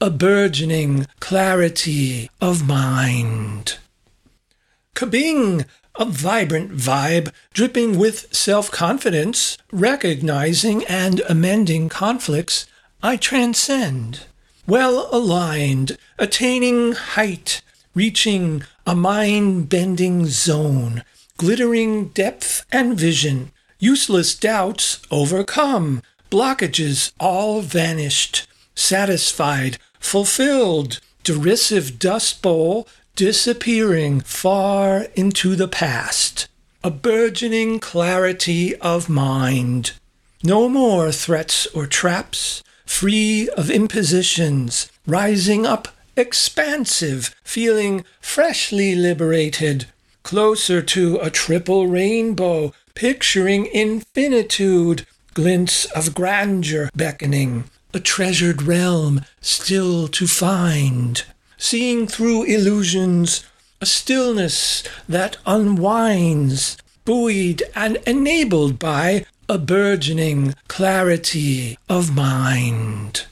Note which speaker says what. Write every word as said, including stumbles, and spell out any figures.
Speaker 1: a burgeoning clarity of mind. Kabing! A vibrant vibe dripping with self-confidence, recognizing and amending conflicts I transcend. Well-aligned, attaining height, reaching a mind-bending zone, glittering depth and vision, useless doubts overcome, blockages all vanished, satisfied, fulfilled, derisive dust bowl disappearing far into the past. A burgeoning clarity of mind. No more threats or traps, free of impositions, rising up expansive, feeling freshly liberated, closer to a triple rainbow, picturing infinitude, glints of grandeur beckoning, a treasured realm still to find. Seeing through illusions, a stillness that unwinds, buoyed and enabled by a burgeoning clarity of mind.